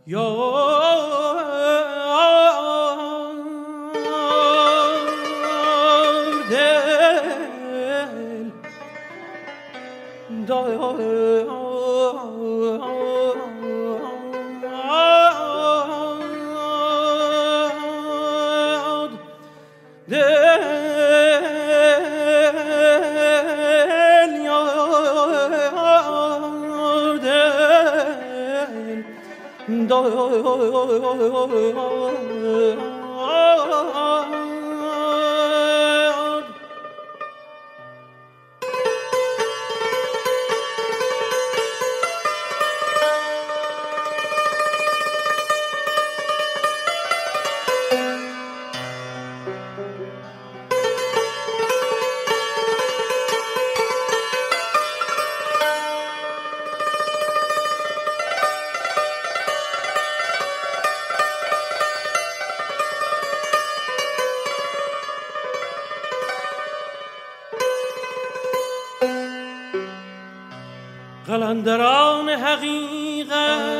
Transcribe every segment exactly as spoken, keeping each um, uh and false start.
قلندران حقیقت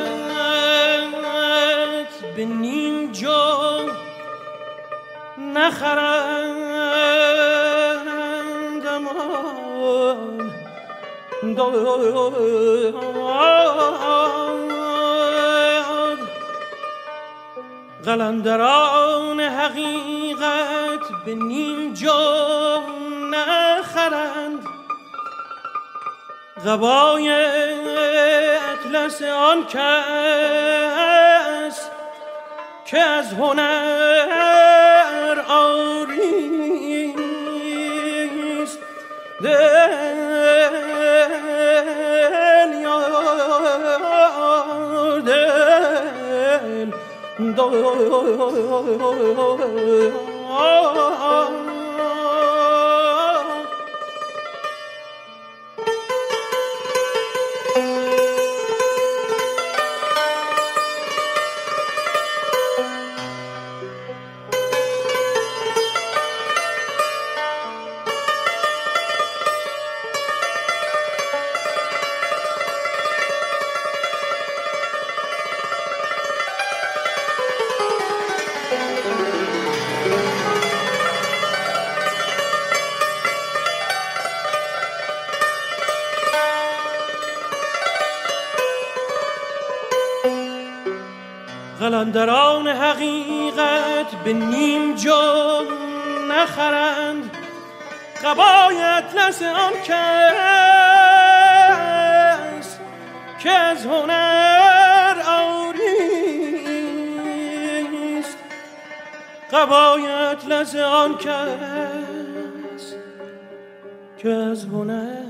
به نیم جو نخرند امان داد. قلندران حقیقت به نیم جو نخرند قبای اطلس آن کس که از هنر آریست. دل یار دل دل قلندران حقیقت به نیم جو نخرند قبای اطلس آن کس که از هنر آریست. قبای اطلس آن کس که از هنر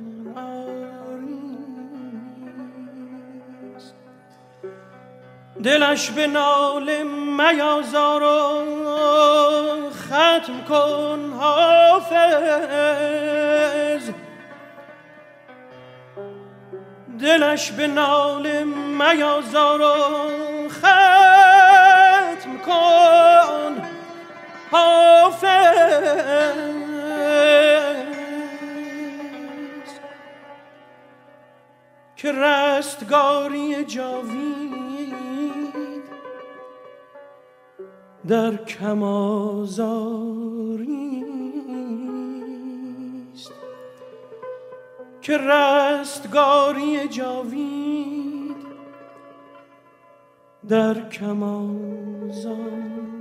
دلش به ناله میازار و ختم کن حافظ. دلش به ناله میازار و ختم کن حافظ. که رستگاری جاوید در کم آزاریست. که رستگاری جاوید در کم آزاریست.